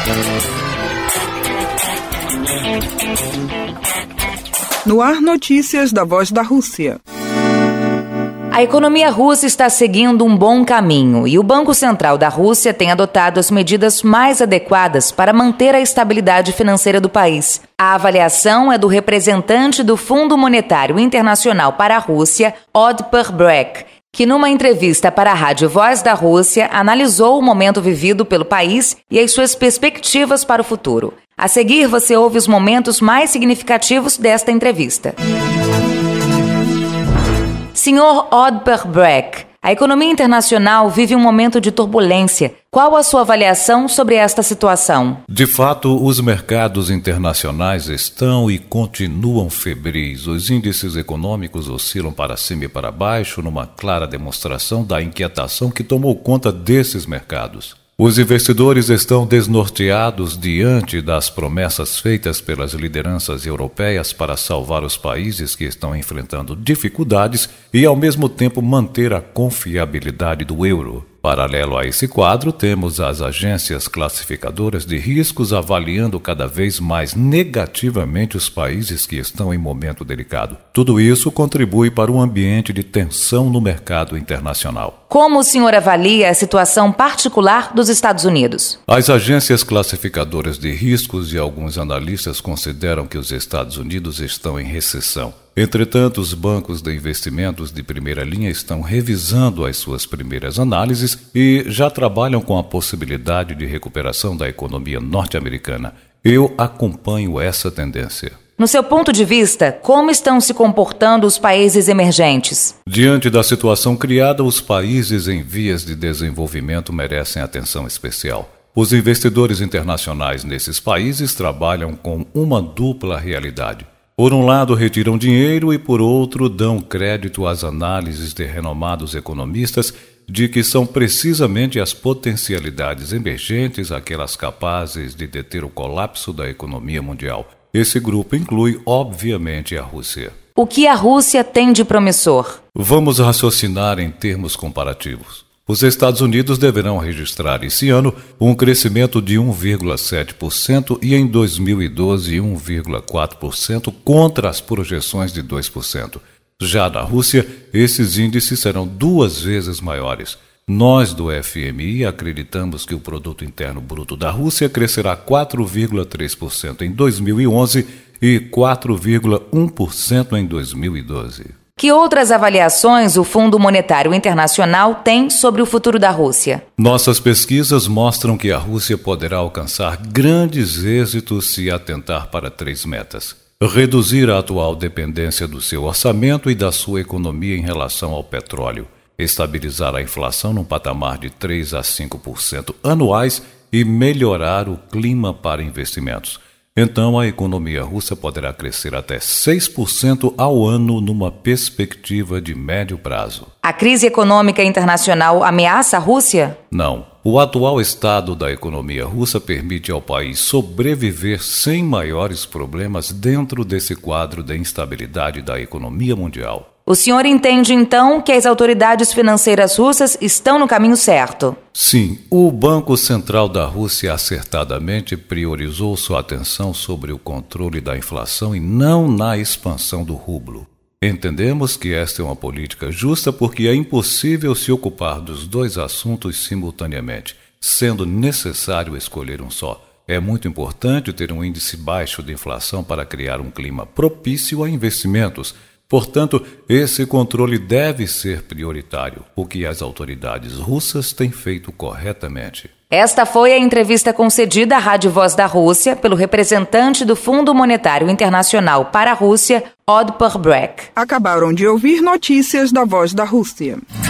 No ar, notícias da Voz da Rússia. A economia russa está seguindo um bom caminho e o Banco Central da Rússia tem adotado as medidas mais adequadas para manter a estabilidade financeira do país. A avaliação é do representante do Fundo Monetário Internacional para a Rússia, Odper Brek, que numa entrevista para a Rádio Voz da Rússia analisou o momento vivido pelo país e as suas perspectivas para o futuro. A seguir, você ouve os momentos mais significativos desta entrevista. Senhor Odper Brek, a economia internacional vive um momento de turbulência. Qual a sua avaliação sobre esta situação? De fato, os mercados internacionais estão e continuam febris. Os índices econômicos oscilam para cima e para baixo, numa clara demonstração da inquietação que tomou conta desses mercados. Os investidores estão desnorteados diante das promessas feitas pelas lideranças europeias para salvar os países que estão enfrentando dificuldades e, ao mesmo tempo, manter a confiabilidade do euro. Paralelo a esse quadro, temos as agências classificadoras de riscos avaliando cada vez mais negativamente os países que estão em momento delicado. Tudo isso contribui para um ambiente de tensão no mercado internacional. Como o senhor avalia a situação particular dos Estados Unidos? As agências classificadoras de riscos e alguns analistas consideram que os Estados Unidos estão em recessão. Entretanto, os bancos de investimentos de primeira linha estão revisando as suas primeiras análises e já trabalham com a possibilidade de recuperação da economia norte-americana. Eu acompanho essa tendência. No seu ponto de vista, como estão se comportando os países emergentes? Diante da situação criada, os países em vias de desenvolvimento merecem atenção especial. Os investidores internacionais nesses países trabalham com uma dupla realidade. Por um lado, retiram dinheiro e, por outro, dão crédito às análises de renomados economistas de que são precisamente as potencialidades emergentes aquelas capazes de deter o colapso da economia mundial. Esse grupo inclui, obviamente, a Rússia. O que a Rússia tem de promissor? Vamos raciocinar em termos comparativos. Os Estados Unidos deverão registrar esse ano um crescimento de 1,7% e em 2012 1,4% contra as projeções de 2%. Já na Rússia, esses índices serão 2 vezes maiores. Nós do FMI acreditamos que o Produto Interno Bruto da Rússia crescerá 4,3% em 2011 e 4,1% em 2012. Que outras avaliações o Fundo Monetário Internacional tem sobre o futuro da Rússia? Nossas pesquisas mostram que a Rússia poderá alcançar grandes êxitos se atentar para 3 metas. Reduzir a atual dependência do seu orçamento e da sua economia em relação ao petróleo. Estabilizar a inflação num patamar de 3 a 5% anuais e melhorar o clima para investimentos. Então, a economia russa poderá crescer até 6% ao ano numa perspectiva de médio prazo. A crise econômica internacional ameaça a Rússia? Não. O atual estado da economia russa permite ao país sobreviver sem maiores problemas dentro desse quadro de instabilidade da economia mundial. O senhor entende, então, que as autoridades financeiras russas estão no caminho certo? Sim, o Banco Central da Rússia acertadamente priorizou sua atenção sobre o controle da inflação e não na expansão do rublo. Entendemos que esta é uma política justa porque é impossível se ocupar dos 2 assuntos simultaneamente, sendo necessário escolher um só. É muito importante ter um índice baixo de inflação para criar um clima propício a investimentos. Portanto, esse controle deve ser prioritário, o que as autoridades russas têm feito corretamente. Esta foi a entrevista concedida à Rádio Voz da Rússia pelo representante do Fundo Monetário Internacional para a Rússia, Odper Brek. Acabaram de ouvir notícias da Voz da Rússia.